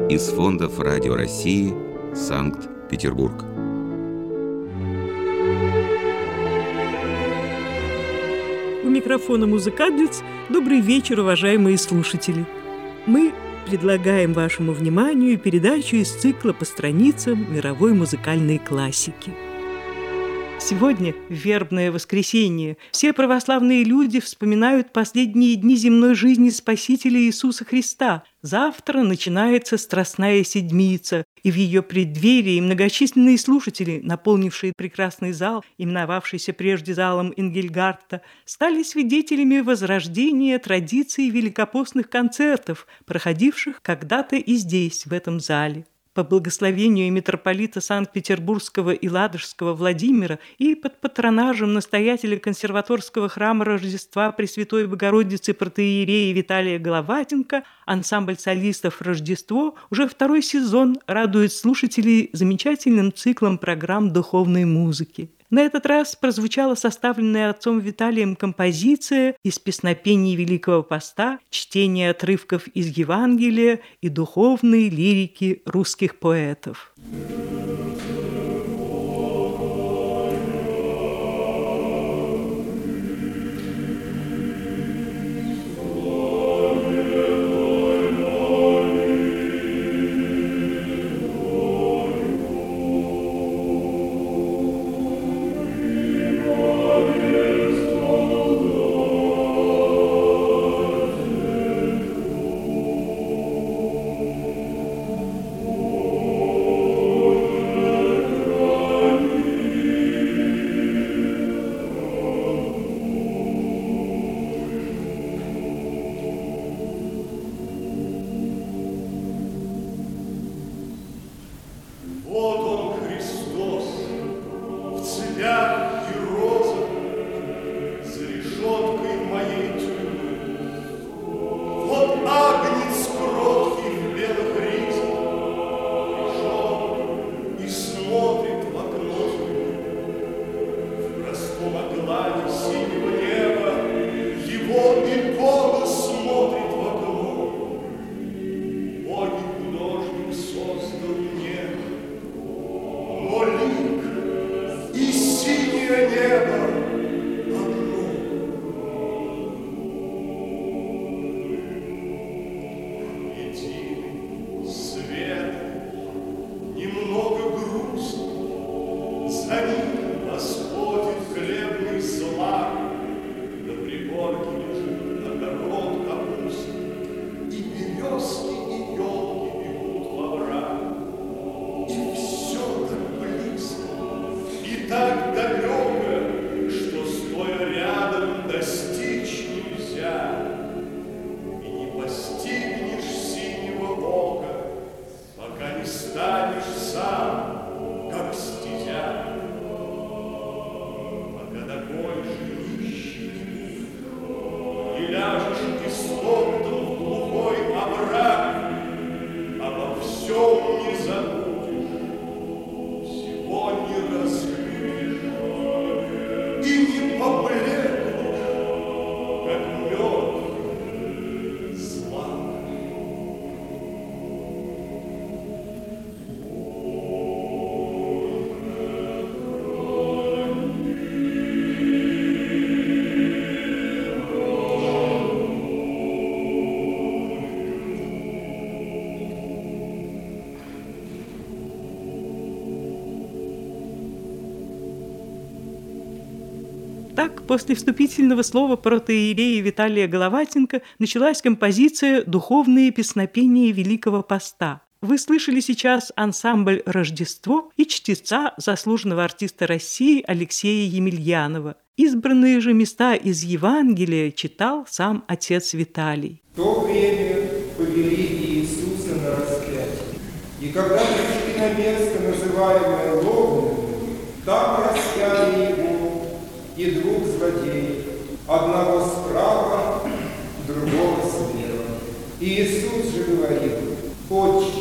из фондов Радио России, Санкт-Петербург. У микрофона «Музыкадлиц». Добрый вечер, уважаемые слушатели. Мы предлагаем вашему вниманию передачу из цикла по страницам мировой музыкальной классики. Сегодня, в вербное воскресенье, все православные люди вспоминают последние дни земной жизни Спасителя Иисуса Христа. Завтра начинается Страстная Седмица, и в ее преддверии многочисленные слушатели, наполнившие прекрасный зал, именовавшийся прежде залом Энгельгарта, стали свидетелями возрождения традиций великопостных концертов, проходивших когда-то и здесь, в этом зале. По благословению митрополита Санкт-Петербургского и Ладожского Владимира и под патронажем настоятеля консерваторского храма Рождества Пресвятой Богородицы протоиерея Виталия Головатенко ансамбль солистов «Рождество» уже второй сезон радует слушателей замечательным циклом программ духовной музыки. На этот раз прозвучала составленная отцом Виталием композиция из песнопений Великого Поста, чтение отрывков из Евангелия и духовной лирики русских поэтов. Так, после вступительного слова протоиерея Виталия Головатенко началась композиция «Духовные песнопения Великого Поста». Вы слышали сейчас ансамбль «Рождество» и чтеца, заслуженного артиста России Алексея Емельянова. Избранные же места из Евангелия читал сам отец Виталий. В то время повели Иисуса на распятие. И когда пришли на место, называемое Логом, там распяли его и двух злодеев, одного справа, другого слева. И Иисус же говорил: «Отче,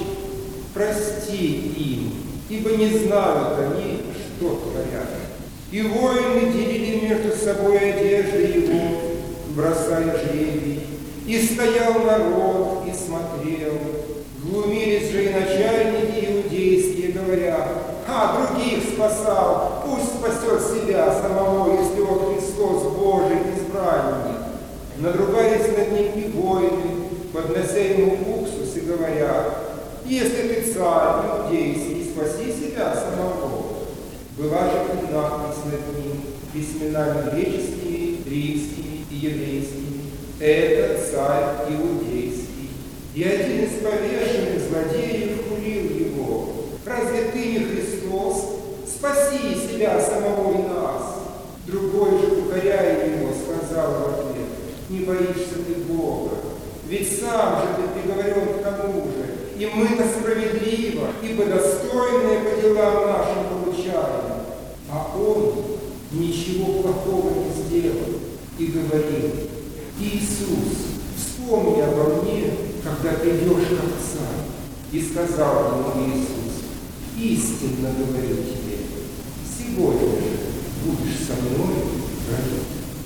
прости им, ибо не знают они, что творят». И воины делили между собой одежды его, бросая жребий. И стоял народ и смотрел. Глумились же и начальники иудейские, говоря: «А, других спасал, пусть спасет себя самого, если он Христос Божий избранник». Надругались над ним и воины, поднося ему уксус и говоря: «Если ты царь иудейский, спаси себя самого». Была же надпись над ним письменами греческими, римскими и еврейскими: «Это царь иудейский». И один из повешенных злодеев хулил его: «Разве ты не Христос? Спаси себя самого и нас». Другой же, укоряя его, сказал в ответ: «Не боишься ты Бога? Ведь сам же ты приговорен к тому же, и мы-то справедливо, ибо достойные по делам нашим получаем». А он ничего плохого не сделал и говорил: «Иисус, вспомни обо мне, когда придешь к Отцу». И сказал ему Иисус: «Истинно говорю тебе, сегодня же будешь со мной в раю».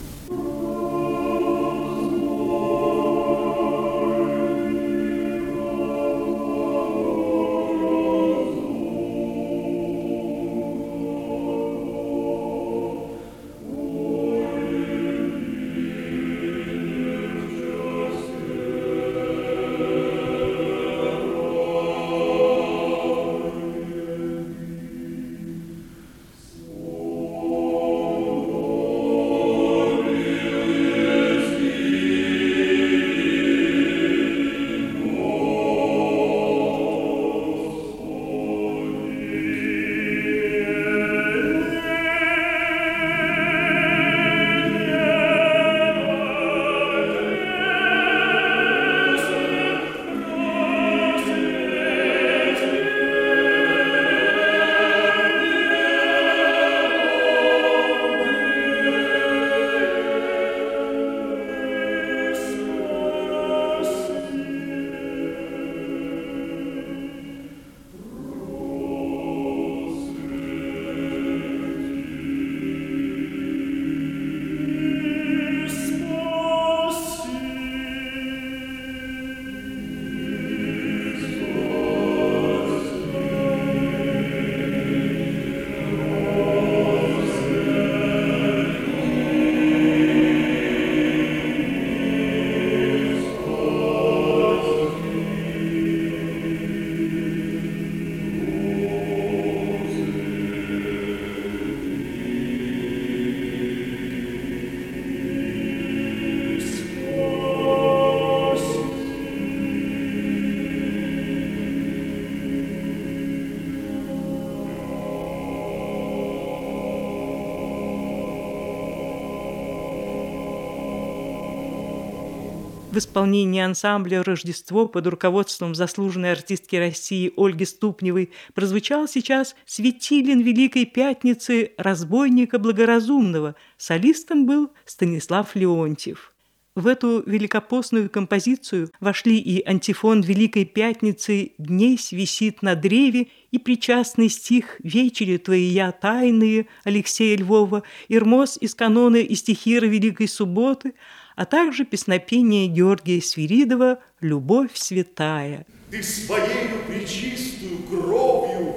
В исполнении ансамбля «Рождество» под руководством заслуженной артистки России Ольги Ступневой прозвучал сейчас «Светилин Великой Пятницы» разбойника благоразумного. Солистом был Станислав Леонтьев. В эту великопостную композицию вошли и антифон Великой Пятницы «Днесь висит на древе» и причастный стих «Вечери твоя тайные» Алексея Львова, Ирмос из канона и стихира Великой Субботы, а также песнопение Георгия Свиридова «Любовь святая». Ты своею пречистую кровью,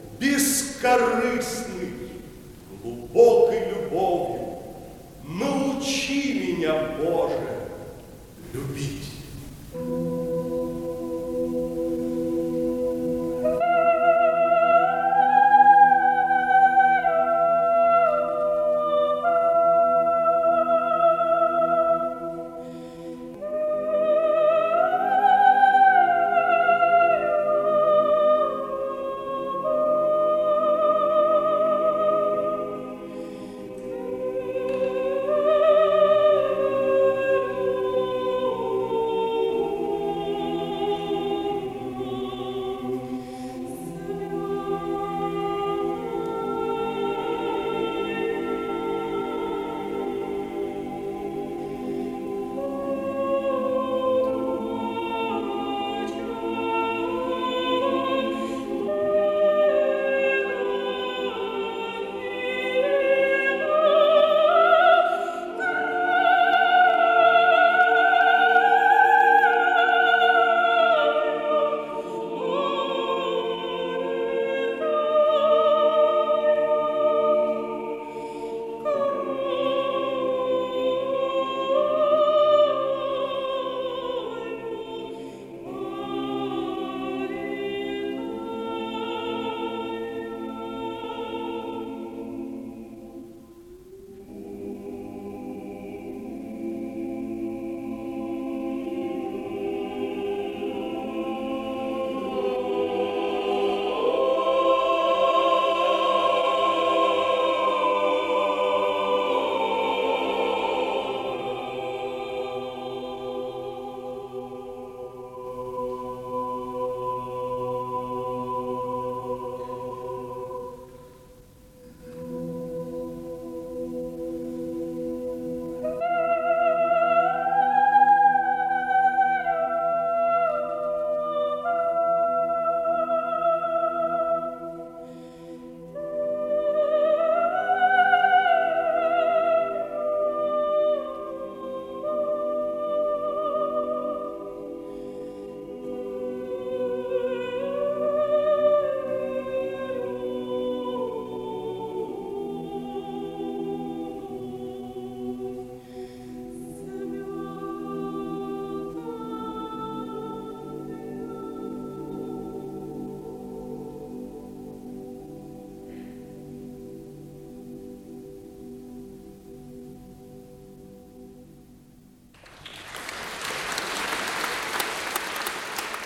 бескорыстной, глубокой любовью научи меня, Боже, любить.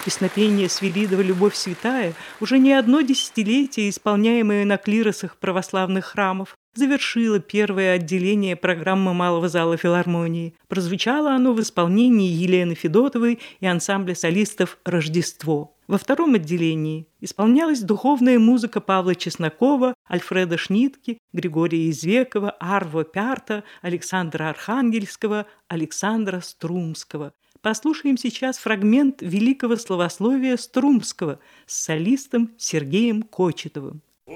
Песнопение Свиридова «Любовь святая», уже не одно десятилетие, исполняемое на клиросах православных храмов, завершило первое отделение программы Малого зала филармонии. Прозвучало оно в исполнении Елены Федотовой и ансамбля солистов «Рождество». Во втором отделении исполнялась духовная музыка Павла Чеснокова, Альфреда Шнитке, Григория Извекова, Арво Пярта, Александра Архангельского, Александра Струмского. Послушаем сейчас фрагмент великого славословия Струмского с солистом Сергеем Кочетовым.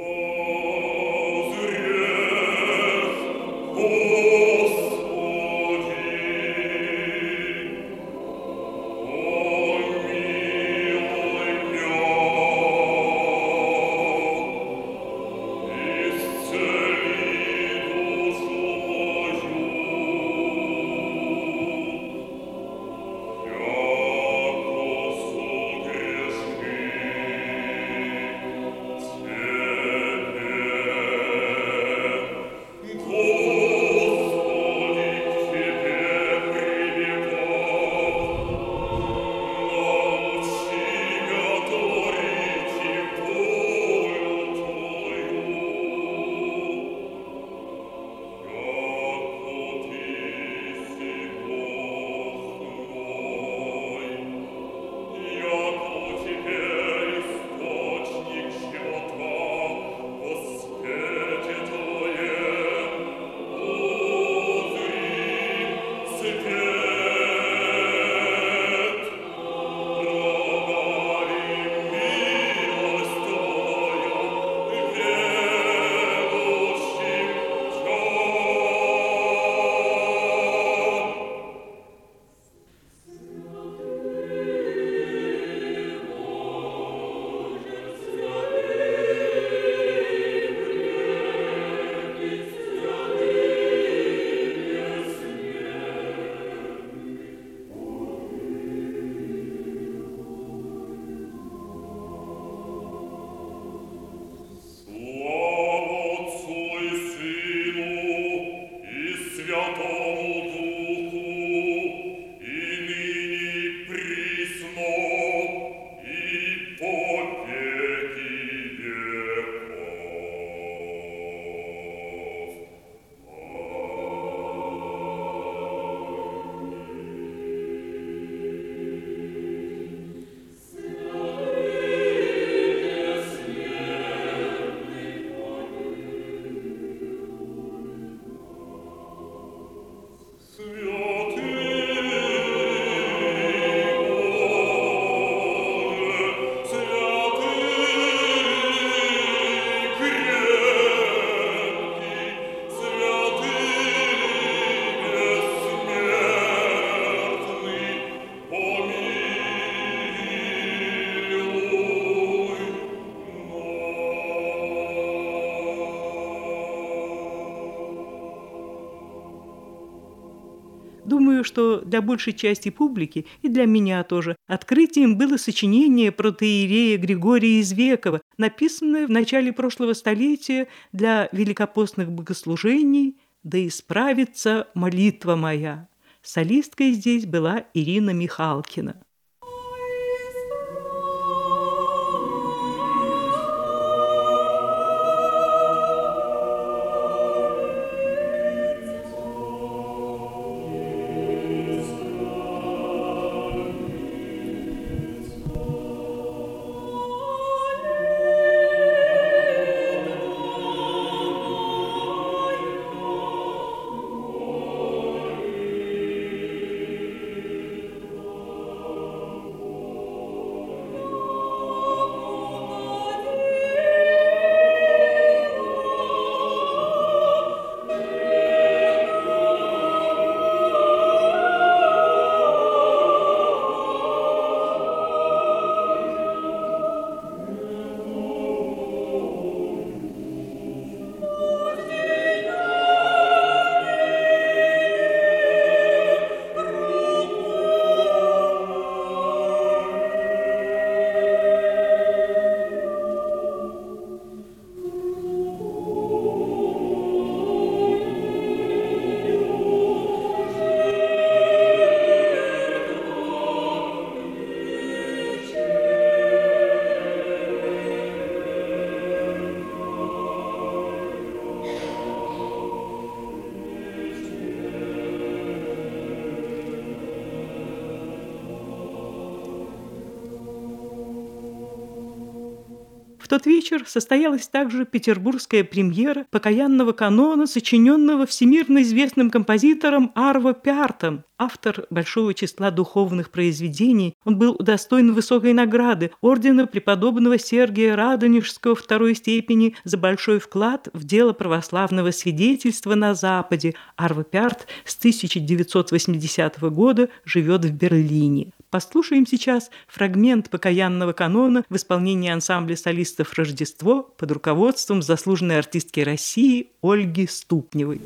Думаю, что для большей части публики, и для меня тоже, открытием было сочинение протоиерея Григория Извекова, написанное в начале прошлого столетия для великопостных богослужений «Да исправится молитва моя». Солисткой здесь была Ирина Михалкина. В тот вечер состоялась также петербургская премьера покаянного канона, сочиненного всемирно известным композитором Арво Пяартом. Автор большого числа духовных произведений, он был удостоен высокой награды ордена преподобного Сергия Радонежского второй степени за большой вклад в дело православного свидетельства на Западе. Арво Пяарт с 1980 года живет в Берлине. Послушаем сейчас фрагмент покаянного канона в исполнении ансамбля солистов «Рождество» под руководством заслуженной артистки России Ольги Ступневой.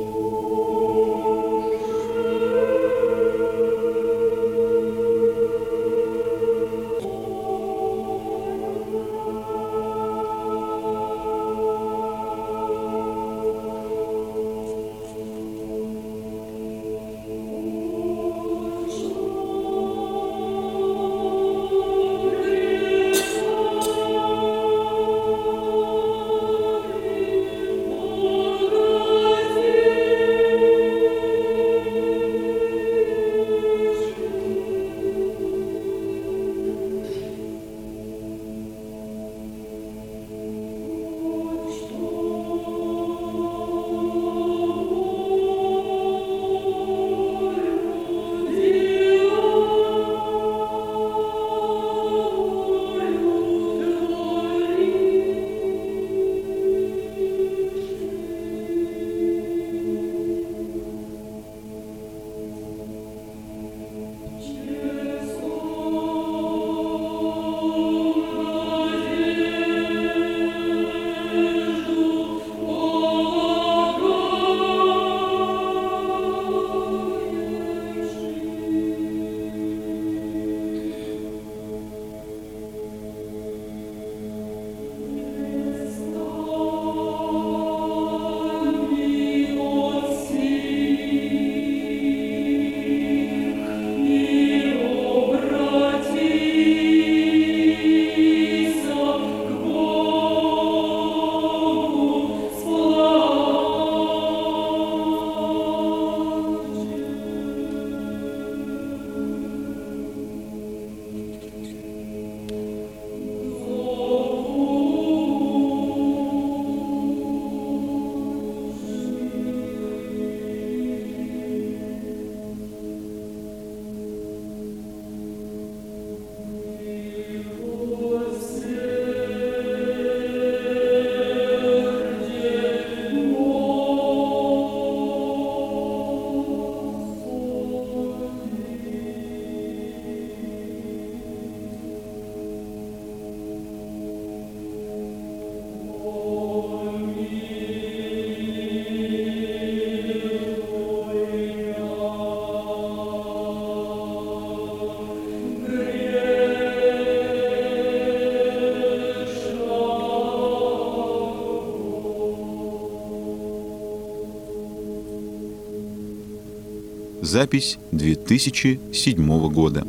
Запись 2007 года.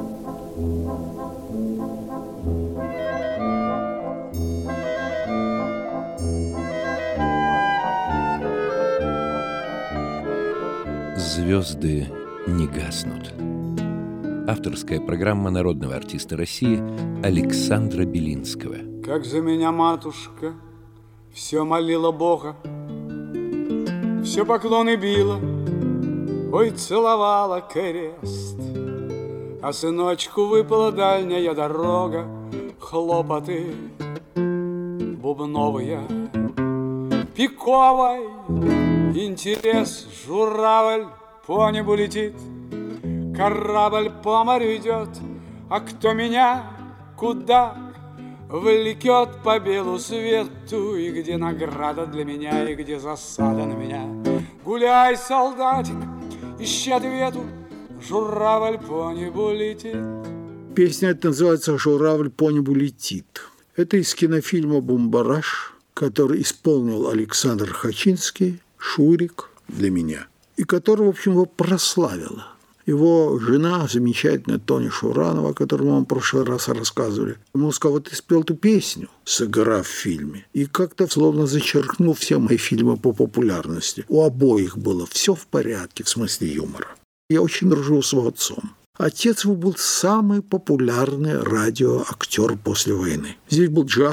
Звезды не гаснут. Авторская программа народного артиста России Александра Белинского. Как за меня матушка все молила Бога, все поклоны била, ой, целовала крест. А сыночку выпала дальняя дорога, хлопоты бубновые, пиковой интерес. Журавль по небу летит, корабль по морю идет, а кто меня куда влекет по белу свету, и где награда для меня, и где засада на меня. Гуляй, солдатик, ищи ответу, журавль по небу летит. Песня эта называется «Журавль по небу летит». Это из кинофильма «Бумбараш», который исполнил Александр Хачинский, Шурик для меня, и которого, в общем, его прославило. Его жена, замечательная Тоня Шуранова, о которой мы вам в прошлый раз рассказывали, ему сказал: вот ты спел эту песню, сыграв в фильме, и как-то словно зачеркнул все мои фильмы по популярности. У обоих было все в порядке в смысле юмора. Я очень дружил с его отцом. Отец его был самый популярный радиоактер после войны. Здесь был джаз,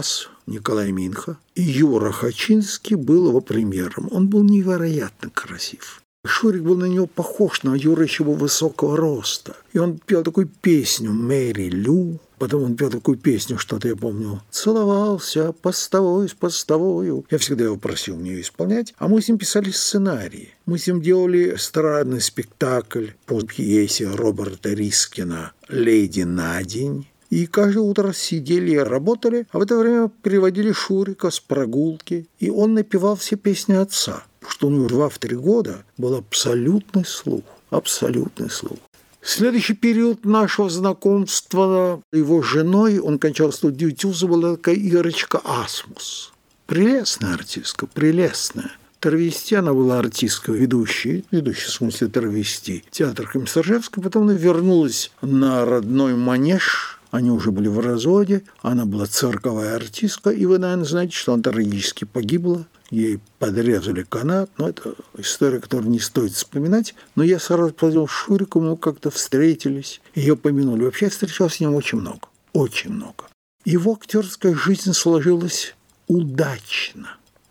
Николай Минха, и Юра Хачинский был его премьером. Он был невероятно красив. Шурик был на него похож, но Юра еще был высокого роста. И он пел такую песню «Мэри Лю». Потом он пел такую песню, что-то я помню. «Целовался постовой с постовою». Я всегда его просил мне ее исполнять. А мы с ним писали сценарии. Мы с ним делали эстрадный спектакль по пьесе Роберта Рискина «Леди на день». И каждое утро сидели и работали, а в это время приводили Шурика с прогулки, и он напевал все песни отца, потому что у него 2-3 года был абсолютный слух, абсолютный слух. Следующий период нашего знакомства его женой, он кончал студию ТЮЗа, была такая Ирочка Асмус. Прелестная артистка, прелестная. Травести, она была артисткой, ведущей в смысле травести, театр Комиссаржевской, потом она вернулась на родной манеж. Они уже были в разводе, она была цирковая артистка, и вы, наверное, знаете, что она трагически погибла. Ей подрезали канат, но это история, которую не стоит вспоминать. Но я сразу позвонил Шурику, мы как-то встретились, ее помянули. Вообще я встречался с ним очень много, очень много. Его актерская жизнь сложилась удачно.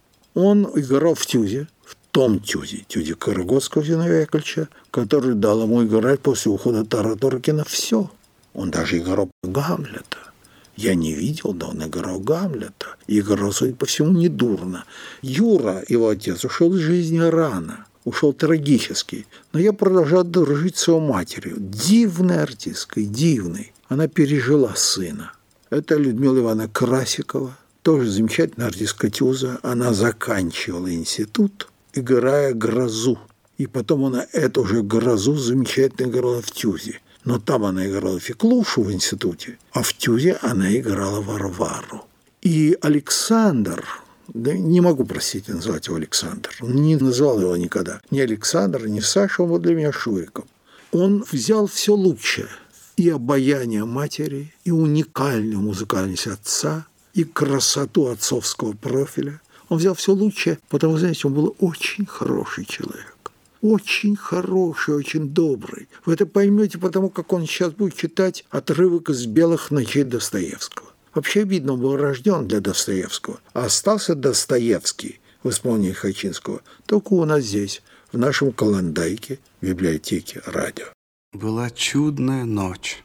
Он играл в ТЮЗе, в том ТЮЗе Карагодского Зиновия Яковлевича, который дал ему играть после ухода Тараторкина все. Он даже играл Гамлета. Я не видел, да он играл Гамлета. И играл, судя по всему, недурно. Юра, его отец, ушел из жизни рано. Ушел трагически. Но я продолжал дружить с его матерью. Дивной артисткой, дивной. Она пережила сына. Это Людмила Ивановна Красикова. Тоже замечательная артистка ТЮЗа. Она заканчивала институт, играя «Грозу». И потом она эту же «Грозу» замечательно играла в ТЮЗе. Но там она играла Феклушу в институте, а в ТЮЗе она играла Варвару. И Александр, да не могу, простите, называть его Александр, не называл его никогда. Ни Александр, ни Саша, он был для меня Шуриком. Он взял все лучшее. И обаяние матери, и уникальную музыкальность отца, и красоту отцовского профиля. Он взял все лучшее, потому, знаете, он был очень хороший человек. Очень хороший, очень добрый. Вы это поймете, потому как он сейчас будет читать отрывок из «Белых ночей» Достоевского. Вообще, видно, он был рожден для Достоевского. А остался Достоевский в исполнении Хачинского только у нас здесь, в нашем Колондайке, в библиотеке радио. Была чудная ночь.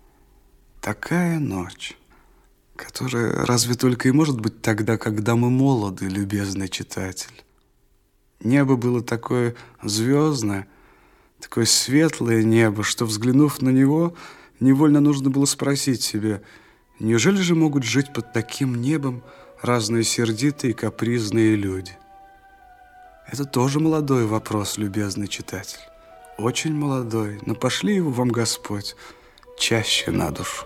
Такая ночь, которая разве только и может быть тогда, когда мы молоды, любезный читатель. Небо было такое звездное, такое светлое небо, что, взглянув на него, невольно нужно было спросить себя, неужели же могут жить под таким небом разные сердитые и капризные люди? Это тоже молодой вопрос, любезный читатель. Очень молодой, но пошли его вам Господь чаще на душу.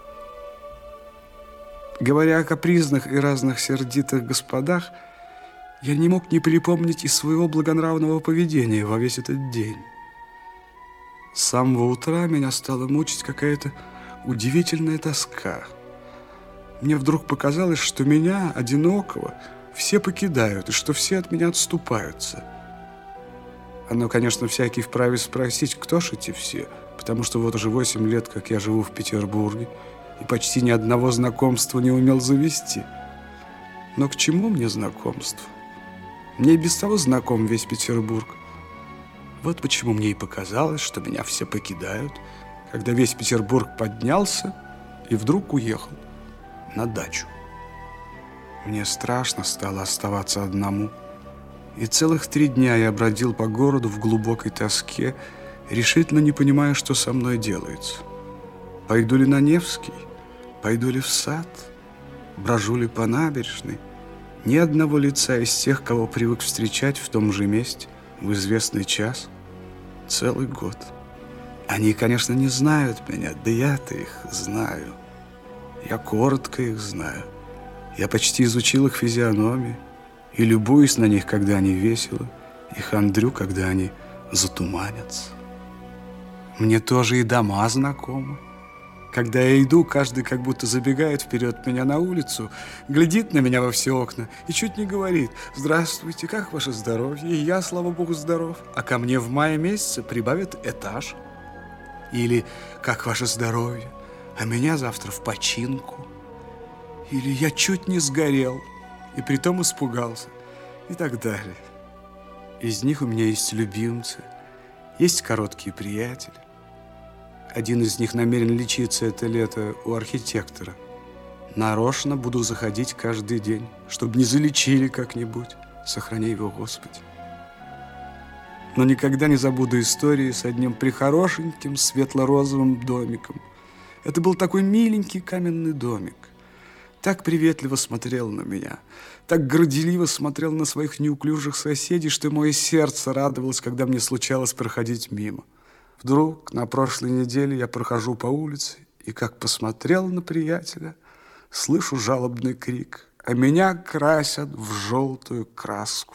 Говоря о капризных и разных сердитых господах, я не мог не припомнить и своего благонравного поведения во весь этот день. С самого утра меня стала мучить какая-то удивительная тоска. Мне вдруг показалось, что меня, одинокого, все покидают, и что все от меня отступаются. Оно, конечно, всякий вправе спросить, кто ж эти все, потому что вот уже 8 лет, как я живу в Петербурге, и почти ни одного знакомства не умел завести. Но к чему мне знакомство? Мне и без того знаком весь Петербург. Вот почему мне и показалось, что меня все покидают, когда весь Петербург поднялся и вдруг уехал на дачу. Мне страшно стало оставаться одному. И целых 3 дня я бродил по городу в глубокой тоске, решительно не понимая, что со мной делается. Пойду ли на Невский? Пойду ли в сад? Брожу ли по набережной? Ни одного лица из тех, кого привык встречать в том же месте в известный час. Целый год. Они, конечно, не знают меня, да я-то их знаю. Я коротко их знаю. Я почти изучил их физиономии и любуюсь на них, когда они веселы, и хандрю, когда они затуманятся. Мне тоже и дома знакомы. Когда я иду, каждый как будто забегает вперед меня на улицу, глядит на меня во все окна и чуть не говорит: «Здравствуйте, как ваше здоровье?» И я, слава богу, здоров. А ко мне в мае месяце прибавят этаж. Или «Как ваше здоровье?» А меня завтра в починку. Или я чуть не сгорел, и притом испугался, и так далее. Из них у меня есть любимцы, есть короткие приятели. Один из них намерен лечиться это лето у архитектора. Нарочно буду заходить каждый день, чтобы не залечили как-нибудь. Сохраняй его, Господи. Но никогда не забуду истории с одним прихорошеньким светло-розовым домиком. Это был такой миленький каменный домик. Так приветливо смотрел на меня, так горделиво смотрел на своих неуклюжих соседей, что мое сердце радовалось, когда мне случалось проходить мимо. Вдруг на прошлой неделе я прохожу по улице и, как посмотрел на приятеля, слышу жалобный крик, а меня красят в желтую краску.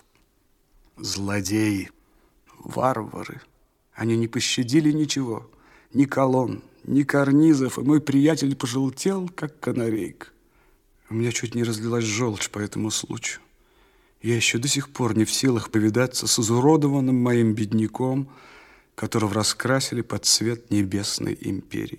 Злодеи, варвары, они не пощадили ничего, ни колонн, ни карнизов, и мой приятель пожелтел, как канарейка. У меня чуть не разлилась желчь по этому случаю. Я еще до сих пор не в силах повидаться с изуродованным моим бедняком, которого раскрасили под цвет небесной империи.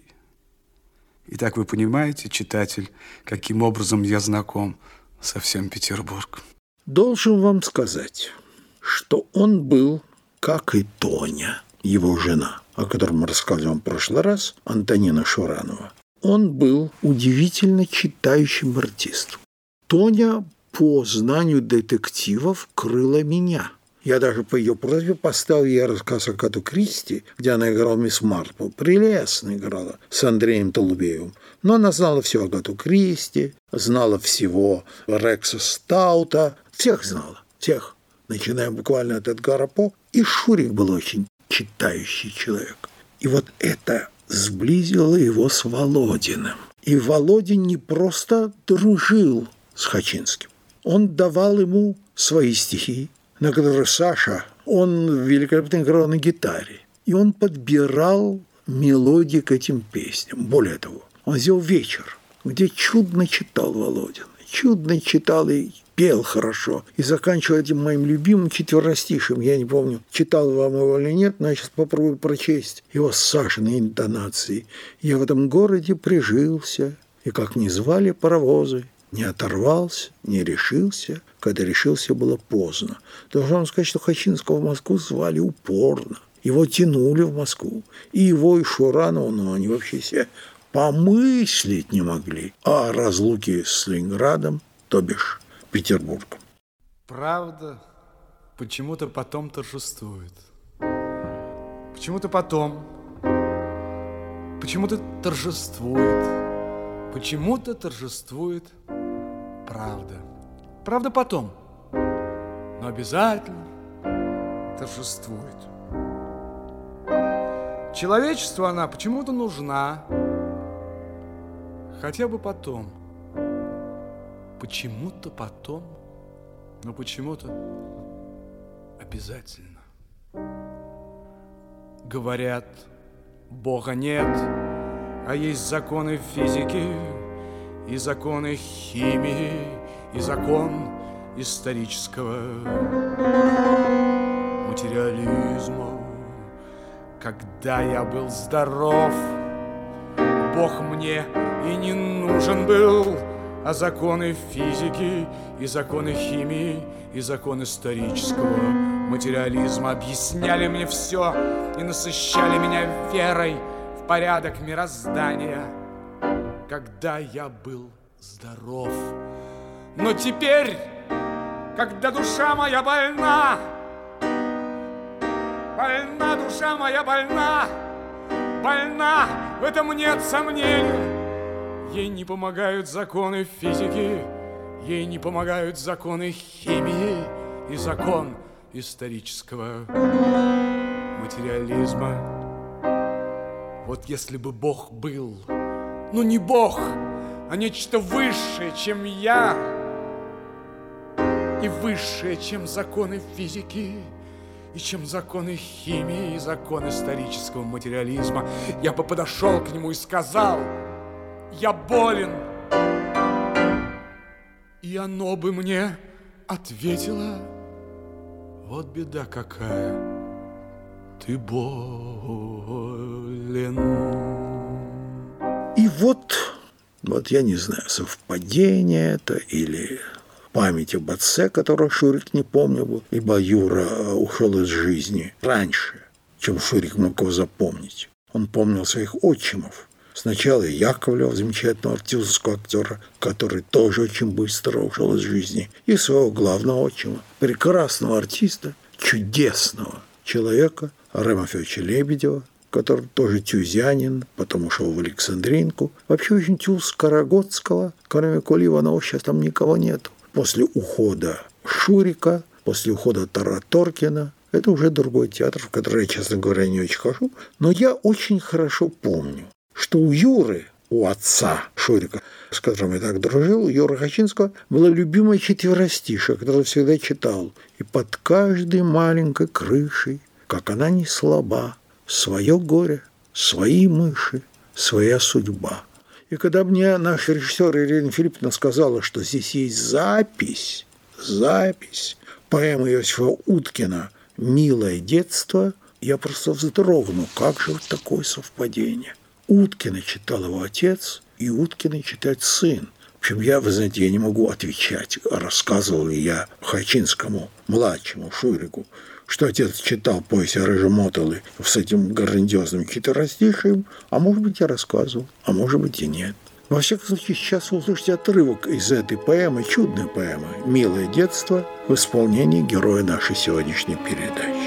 Итак, вы понимаете, читатель, каким образом я знаком со всем Петербургом. Должен вам сказать, что он был, как и Тоня, его жена, о котором мы рассказывали в прошлый раз, Антонина Шуранова. Он был удивительно читающим артистом. Тоня по знанию детективов крыла меня. Я даже по ее просьбе поставил ей рассказ Агату Кристи, где она играла мисс Марпл. Прелестно играла с Андреем Толубеевым. Но она знала всю Агату Кристи, знала всего Рекса Стаута. Всех знала, всех. Начиная буквально от Эдгара По. И Шурик был очень читающий человек. И вот это сблизило его с Володиным. И Володин не просто дружил с Хачинским. Он давал ему свои стихи, на которых Саша, он великолепно играл на гитаре. И он подбирал мелодии к этим песням. Более того, он сделал вечер, где чудно читал Володин. Чудно читал и пел хорошо. И заканчивал этим моим любимым четверостишем. Я не помню, читал вам его или нет, но я сейчас попробую прочесть его с Сашиной интонацией. «Я в этом городе прижился, и как ни звали паровозы, не оторвался, не решился, когда решился, было поздно». Должен вам сказать, что Хачинского в Москву звали упорно. Его тянули в Москву. И его, и Шуранова, но они вообще все помыслить не могли о разлуке с Ленинградом, то бишь Петербургом. Правда почему-то потом торжествует. Почему-то потом. Почему-то торжествует. Почему-то торжествует правда. Правда потом. Но обязательно торжествует. Человечеству она почему-то нужна. Хотя бы потом. Почему-то потом, но почему-то обязательно. Говорят, Бога нет, а есть законы физики и законы химии, и закон исторического материализма. Когда я был здоров, Бог мне и не нужен был, а законы физики и законы химии и закон исторического материализма объясняли мне все и насыщали меня верой в порядок мироздания, когда я был здоров. Но теперь, когда душа моя больна, больна душа моя, больна, больна, в этом нет сомнений. Ей не помогают законы физики, ей не помогают законы химии и закон исторического материализма. Вот если бы Бог был, ну не Бог, а нечто высшее, чем я, и высшее, чем законы физики, и чем законы химии, и закон исторического материализма, я бы подошел к нему и сказал: я болен. И оно бы мне ответило: вот беда какая, ты болен. И вот Вот я не знаю, совпадение это или память об отце, которого Шурик не помнил, ибо Юра ушел из жизни раньше, чем Шурик мог его запомнить. Он помнил своих отчимов. Сначала Яковлева, замечательного артистского актера, который тоже очень быстро ушел из жизни, и своего главного отчима, прекрасного артиста, чудесного человека Рема Федоровича Лебедева, который тоже тюзянин, потом ушел в Александринку. Вообще очень тюз Карагодского, кроме Коли Иванова, сейчас там никого нет. После ухода Шурика, после ухода Тараторкина, это уже другой театр, в который я, честно говоря, не очень хожу. Но я очень хорошо помню, что у Юры, у отца Шурика, с которым я так дружил, у Юры Хачинского, была любимая четверостишая, которую он всегда читал. «И под каждой маленькой крышей, как она не слаба, свое горе, свои мыши, своя судьба». И когда мне наш режиссер Ирина Филипповна сказала, что здесь есть запись поэмы Иосифа Уткина «Милое детство», я просто вздрогнул. Как же вот такое совпадение? Уткина читал его отец, и Уткина читает сын. В общем, вы знаете, я не могу отвечать, рассказывал ли я Хачинскому, младшему Шурику, что отец читал повесть о Рыжемотовой с этим грандиозным четверостишием, а может быть, я рассказывал, а может быть, и нет. Во всяком случае, сейчас вы услышите отрывок из этой поэмы, чудной поэмы «Милое детство» в исполнении героя нашей сегодняшней передачи.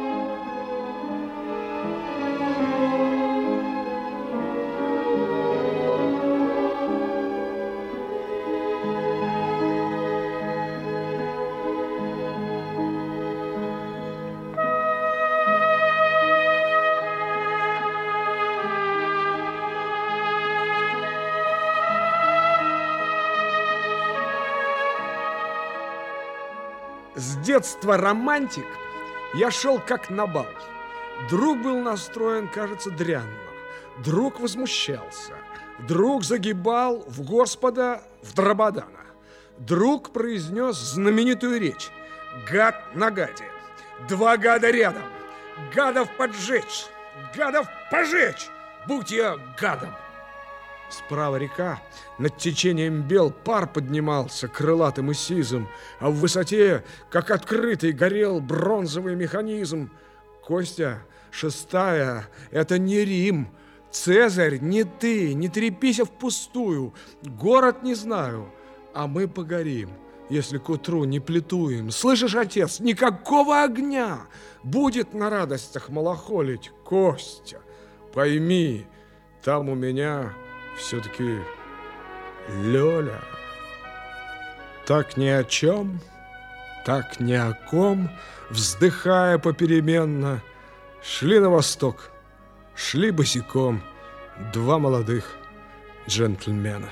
С детства романтик, я шел как на бал. Друг был настроен, кажется, дрянно. Друг возмущался. Друг загибал в Господа, в Драбадана. Друг произнес знаменитую речь. Гад на гаде. Два гада рядом. Гадов поджечь. Гадов пожечь. Будь я гадом. Справа река, над течением бел пар поднимался крылатым и сизым, а в высоте, как открытый, горел бронзовый механизм. Костя, шестая, это не Рим. Цезарь, не ты, не трепися впустую. Город не знаю, а мы погорим, если к утру не плетуем. Слышишь, отец, никакого огня. Будет на радостях малохолить, Костя. Пойми, там у меня все-таки Лёля. Так ни о чем, так ни о ком, вздыхая попеременно, шли на восток, шли босиком два молодых джентльмена.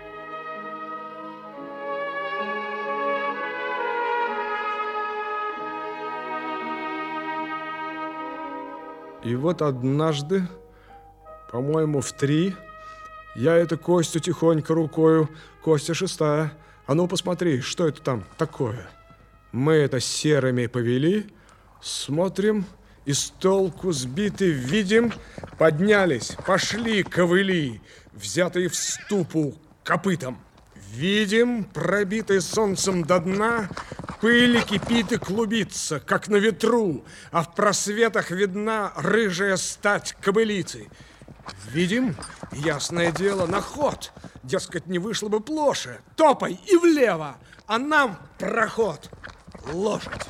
И вот однажды, по-моему, в 3, я это Костю тихонько рукою. Костя, шестая. А ну посмотри, что это там такое? Мы это серыми повели, смотрим, и с толку сбиты видим, поднялись, пошли ковыли, взятые в ступу копытом. Видим, пробитый солнцем до дна, пыль кипит и клубится, как на ветру, а в просветах видна рыжая стать кобылицы. Видим, ясное дело, на ход. Дескать, не вышло бы плоше. Топай и влево, а нам проход. Лошадь.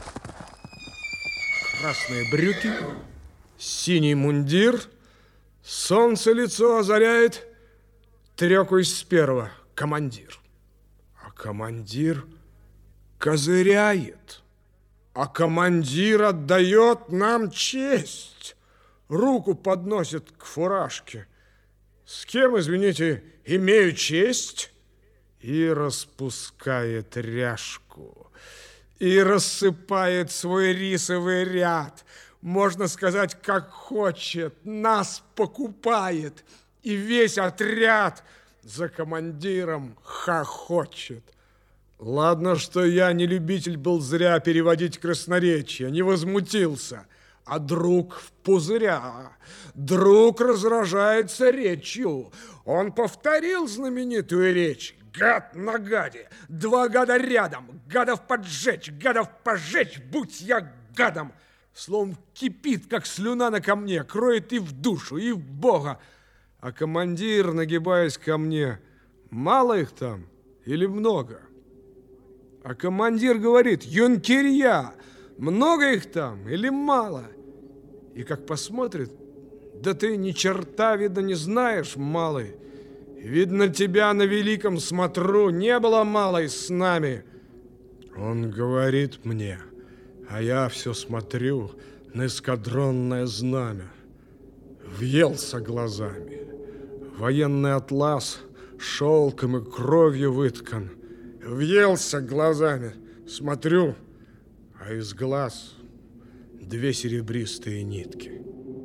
Красные брюки, синий мундир, солнце лицо озаряет, трёкаюсь с первого, командир. А командир козыряет, а командир отдает нам честь. Руку подносит к фуражке. С кем, извините, имею честь? И распускает ряжку. И рассыпает свой рисовый ряд. Можно сказать, как хочет. Нас покупает. И весь отряд за командиром хохочет. Ладно, что я не любитель был зря переводить красноречие, не возмутился. а друг в пузыря. Друг разражается речью. Он повторил знаменитую речь. Гад на гаде, 2 гада рядом, гадов поджечь, гадов пожечь, будь я гадом. Словом, кипит, как слюна на камне, кроет и в душу, и в Бога. А командир, нагибаясь ко мне: мало их там или много? А командир говорит: юнкерья, много их там или мало? И как посмотрит: да ты ни черта, видно, не знаешь, малый. Видно, тебя на великом смотру не было малой с нами. Он говорит мне, а я все смотрю на эскадронное знамя. Въелся глазами. Военный атлас шелком и кровью выткан. Въелся глазами. Смотрю, а из глаз 2 серебристые нитки.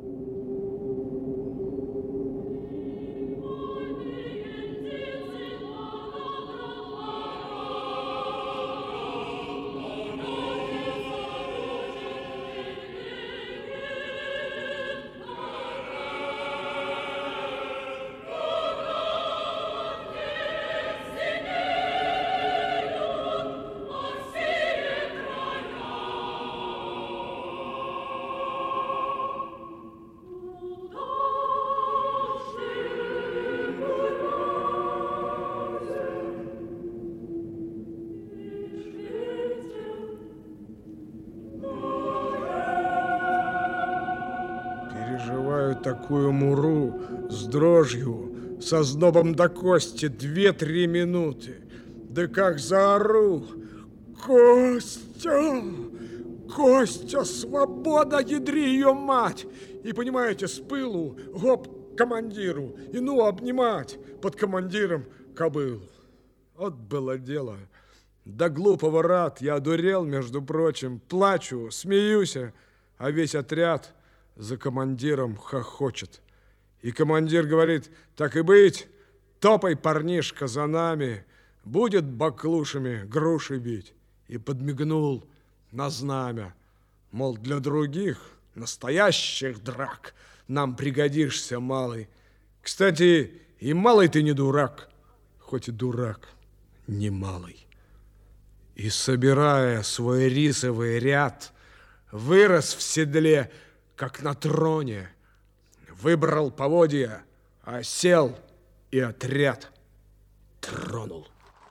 Такую муру с дрожью, со знобом до кости 2-3 минуты. Да как заору: Костя! Костя, свобода, ядри ее мать! И, понимаете, с пылу гоп к командиру, и ну обнимать под командиром кобылу. Вот было дело. До глупого рад, я одурел, между прочим, плачу, смеюсь, а весь отряд за командиром хохочет. И командир говорит: так и быть, топай, парнишка, за нами, будет баклушами груши бить. И подмигнул на знамя, мол, для других настоящих драк нам пригодишься, малый. Кстати, и малый ты не дурак, хоть и дурак не малый. И, собирая свой рисовый ряд, вырос в седле, как на троне, выбрал поводья, осел и отряд тронул.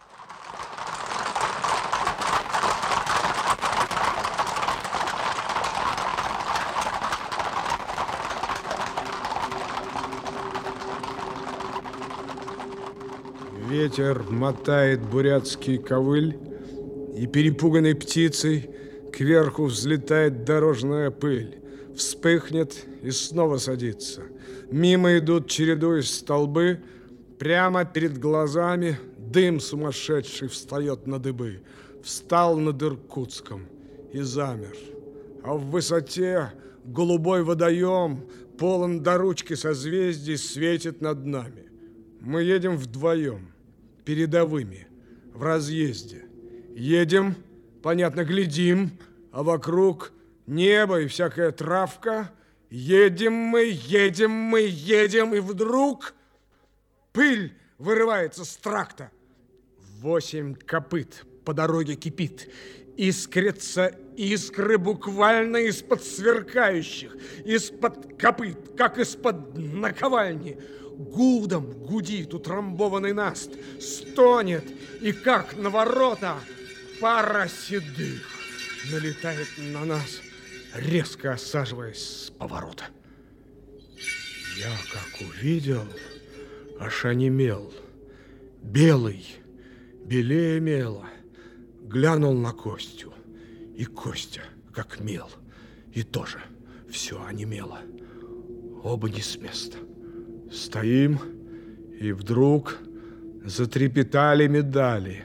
Ветер мотает бурятский ковыль, и перепуганной птицей кверху взлетает дорожная пыль. Вспыхнет и снова садится. Мимо идут, чередуясь, столбы. Прямо перед глазами дым сумасшедший встает на дыбы. Встал над Иркутском и замер. А в высоте голубой водоем, полон до ручки созвездий, светит над нами. Мы едем вдвоем, передовыми, в разъезде. Едем, понятно, глядим, а вокруг небо и всякая травка. Едем мы, и вдруг пыль вырывается с тракта. 8 копыт по дороге кипит. Искрятся искры буквально из-под сверкающих, из-под копыт, как из-под наковальни. Гудом гудит утрамбованный наст, стонет, и как на ворота пара седых налетает на нас, резко осаживаясь с поворота. Я как увидел, аж онемел. Белый, белее мела, глянул на Костю, и Костя как мел, и тоже все онемело. Оба не с места. Стоим, и вдруг затрепетали медали.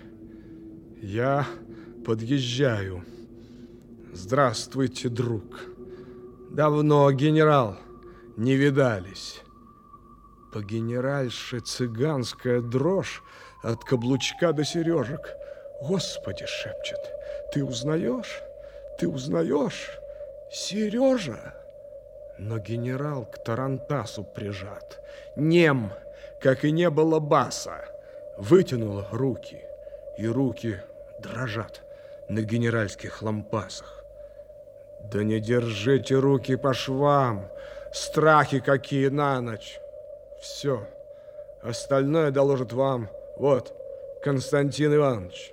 Я подъезжаю. Здравствуйте, друг. Давно, генерал, не видались. По генеральше цыганская дрожь от каблучка до сережек. Господи, шепчет, ты узнаешь? Ты узнаешь? Сережа? Но генерал к тарантасу прижат. Нем, как и не было баса. Вытянул руки, и руки дрожат на генеральских лампасах. Да не держите руки по швам, страхи какие на ночь. Все, остальное доложит вам, вот, Константин Иванович.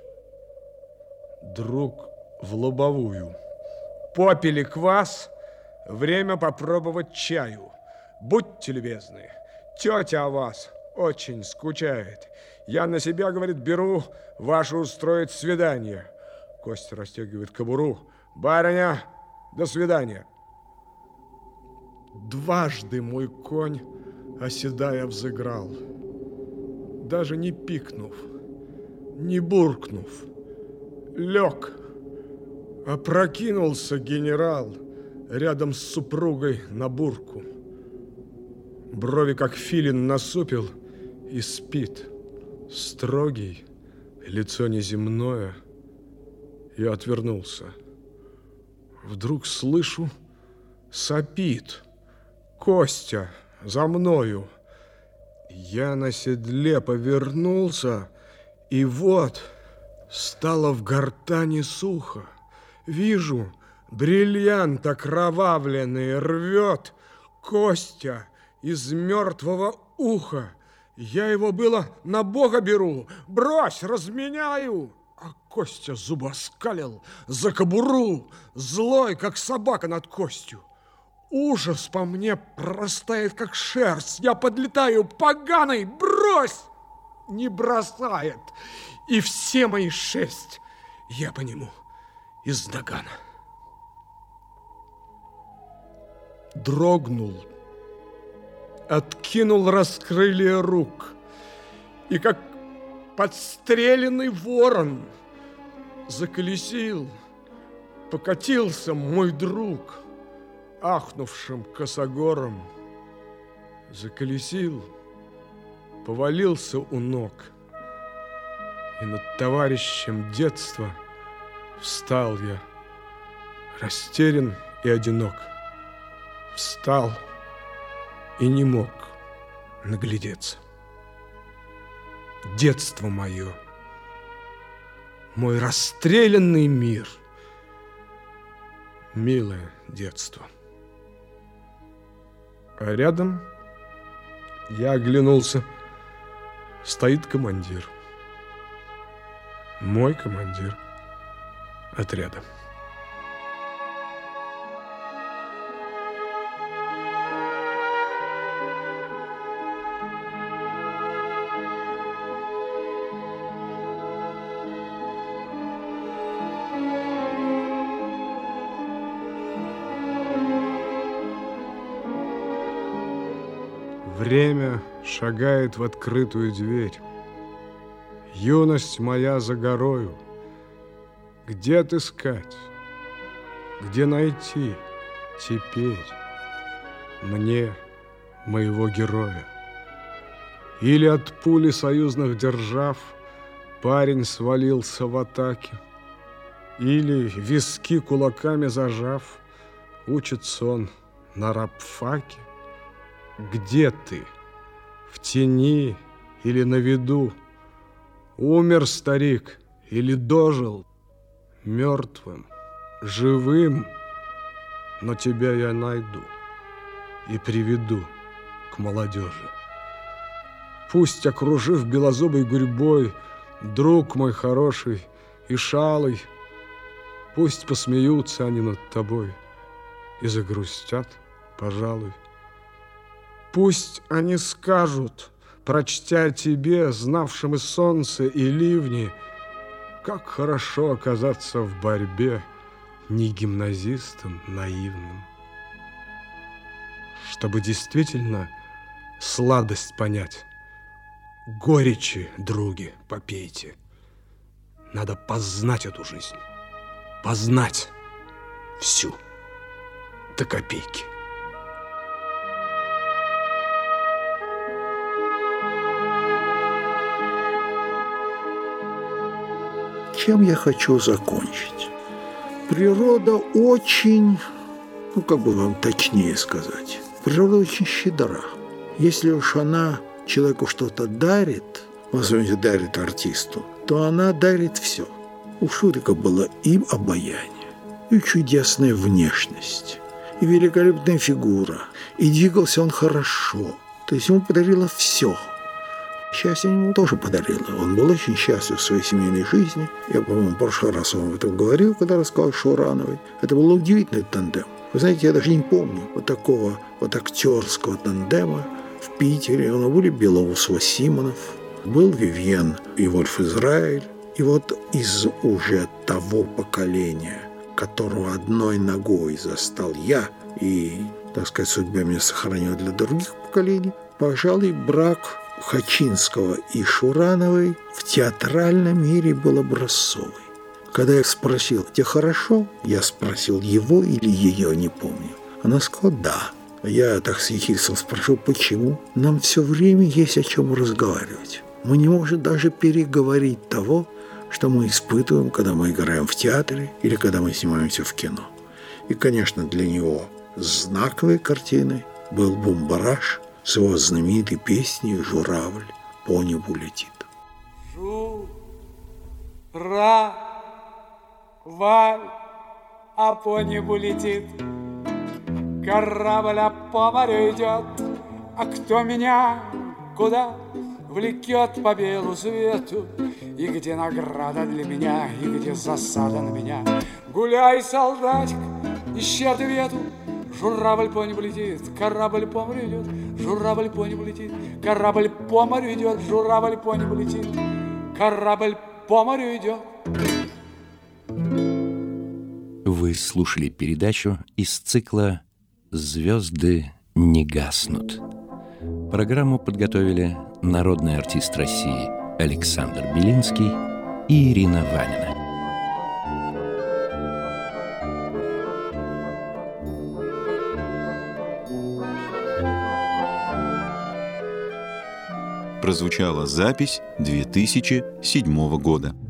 Друг в лобовую. Попили квас, время попробовать чаю. Будьте любезны, тетя о вас очень скучает. Я на себя, говорит, беру ваше устроить свидание. Костя расстегивает кобуру. Барыня, до свидания. Дважды мой конь, оседая, взыграл. Даже не пикнув, не буркнув, лег. Опрокинулся генерал рядом с супругой на бурку. Брови, как филин, насупил и спит. Строгий, лицо неземное. Я отвернулся. Вдруг слышу, сопит. Костя за мною. Я на седле повернулся, и вот стало в гортани сухо. Вижу, бриллиант окровавленный рвет Костя из мертвого уха. Я его было на Бога беру, брось, разменяю. А Костя зубоскалил за кобуру, злой, как собака над костью. Ужас по мне простает, как шерсть. Я подлетаю, поганый, брось! Не бросает. И все мои 6 я по нему из нагана. Дрогнул, откинул раскрылья рук, и как подстреленный ворон заколесил, покатился мой друг, ахнувшим косогором, заколесил, повалился у ног, и над товарищем детства встал я, растерян и одинок. Встал и не мог наглядеться. Детство мое, мой расстрелянный мир, милое детство. А рядом я оглянулся, стоит командир. Мой командир отряда. Время шагает в открытую дверь. Юность моя за горою. Где отыскать, где найти теперь мне моего героя? Или от пули союзных держав парень свалился в атаке, или виски кулаками зажав учится он на рабфаке? Где ты? В тени или на виду? Умер старик или дожил? Мертвым, живым, но тебя я найду и приведу к молодежи. Пусть, окружив белозубой гурьбой, друг мой хороший и шалый, пусть посмеются они над тобой и загрустят, пожалуй. Пусть они скажут, прочтя тебе, знавшим и солнце, и ливни, как хорошо оказаться в борьбе не гимназистом наивным. Чтобы действительно сладость понять, горечи, други, попейте. Надо познать эту жизнь, познать всю до копейки. Чем я хочу закончить? Природа очень как бы вам точнее сказать, природа очень щедра. Если уж она человеку что-то дарит, в особенности дарит артисту, то она дарит все. У Шурика было и обаяние, и чудесная внешность, и великолепная фигура, и двигался он хорошо. То есть ему подарило все. Счастье ему тоже подарило. Он был очень счастлив в своей семейной жизни. Я, по-моему, в прошлый раз вам об этом говорил, когда рассказал Шурановой. Это был удивительный тандем. Вы знаете, я даже не помню вот такого вот актерского тандема в Питере. У нас были Белоусов-Симонов, был Вивьен и Вольф Израиль. И вот из уже того поколения, которого одной ногой застал я, и, так сказать, судьба меня сохранила для других поколений, пожалуй, брак Хачинского и Шурановой в театральном мире был образцовый. Когда я спросил, тебе хорошо? Я спросил его или ее, не помню. Она сказала, да. Я так с ехидством спросил, почему? Нам все время есть о чем разговаривать. Мы не можем даже переговорить того, что мы испытываем, когда мы играем в театре или когда мы снимаемся в кино. И, конечно, для него знаковой картиной был «Бумбараш» с его знаменитой песней «Журавль по небу летит». Журавль, а по небу летит, корабль, а по морю идет, а кто меня куда влекет по белу свету, и где награда для меня, и где засада на меня. Гуляй, солдатик, ищи ответу. Журавль по небу летит, корабль по морю идет, журавль по небу летит, корабль по морю идет, журавль по небу летит, корабль по морю идет. Вы слушали передачу из цикла «Звезды не гаснут». Программу подготовили народный артист России Александр Белинский и Ирина Ванина. Прозвучала запись 2007 года.